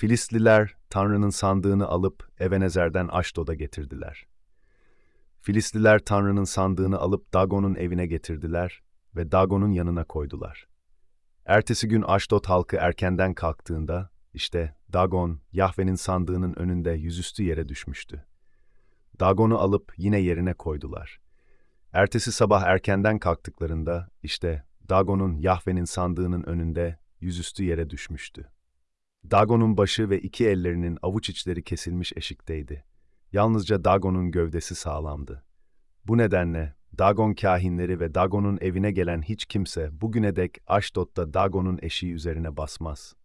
Filistliler Tanrı'nın sandığını alıp Ebenezer'den Aşdod'a getirdiler. Filistliler Tanrı'nın sandığını alıp Dagon'un evine getirdiler ve Dagon'un yanına koydular. Ertesi gün Aşdod halkı erkenden kalktığında, işte Dagon, Yahve'nin sandığının önünde yüzüstü yere düşmüştü. Dagon'u alıp yine yerine koydular. Ertesi sabah erkenden kalktıklarında, işte Dagon'un Yahve'nin sandığının önünde yüzüstü yere düşmüştü. Dagon'un başı ve iki ellerinin avuç içleri kesilmiş eşikteydi. Yalnızca Dagon'un gövdesi sağlamdı. Bu nedenle Dagon kâhinleri ve Dagon'un evine gelen hiç kimse bugüne dek Aşdod'da Dagon'un eşiği üzerine basmaz.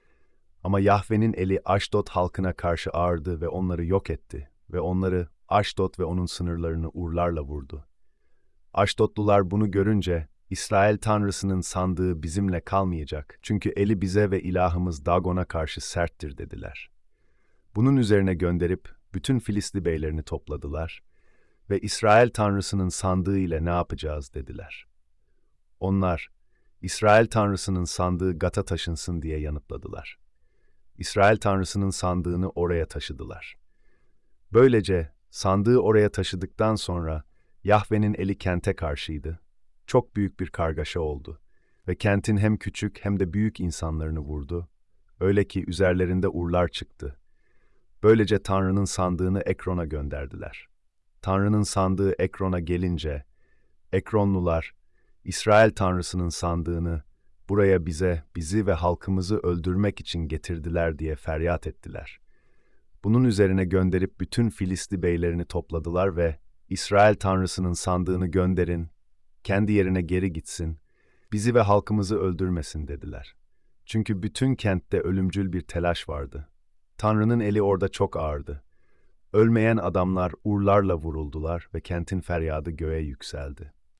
Ama Yahve'nin eli Aşdod halkına karşı ağırdı ve onları yok etti ve onları Aşdod ve onun sınırlarını urlarla vurdu. Aşdodlular bunu görünce, İsrail Tanrısının sandığı bizimle kalmayacak çünkü eli bize ve ilahımız Dagon'a karşı serttir dediler. Bunun üzerine gönderip bütün Filistli beylerini topladılar ve İsrail Tanrısının sandığı ile ne yapacağız dediler. Onlar, İsrail Tanrısının sandığı Gat'a taşınsın diye yanıtladılar. İsrail Tanrısının sandığını oraya taşıdılar. Böylece sandığı oraya taşıdıktan sonra Yahve'nin eli kente karşıydı. Çok büyük bir kargaşa oldu ve kentin hem küçük hem de büyük insanlarını vurdu. Öyle ki üzerlerinde urlar çıktı. Böylece Tanrı'nın sandığını Ekron'a gönderdiler. Tanrı'nın sandığı Ekron'a gelince, Ekronlular, İsrail Tanrısının sandığını buraya bizi ve halkımızı öldürmek için getirdiler diye feryat ettiler. Bunun üzerine gönderip bütün Filistli beylerini topladılar ve İsrail Tanrısının sandığını gönderin, kendi yerine geri gitsin, bizi ve halkımızı öldürmesin dediler. Çünkü bütün kentte ölümcül bir telaş vardı. Tanrı'nın eli orada çok ağırdı. Ölmeyen adamlar urlarla vuruldular ve kentin feryadı göğe yükseldi.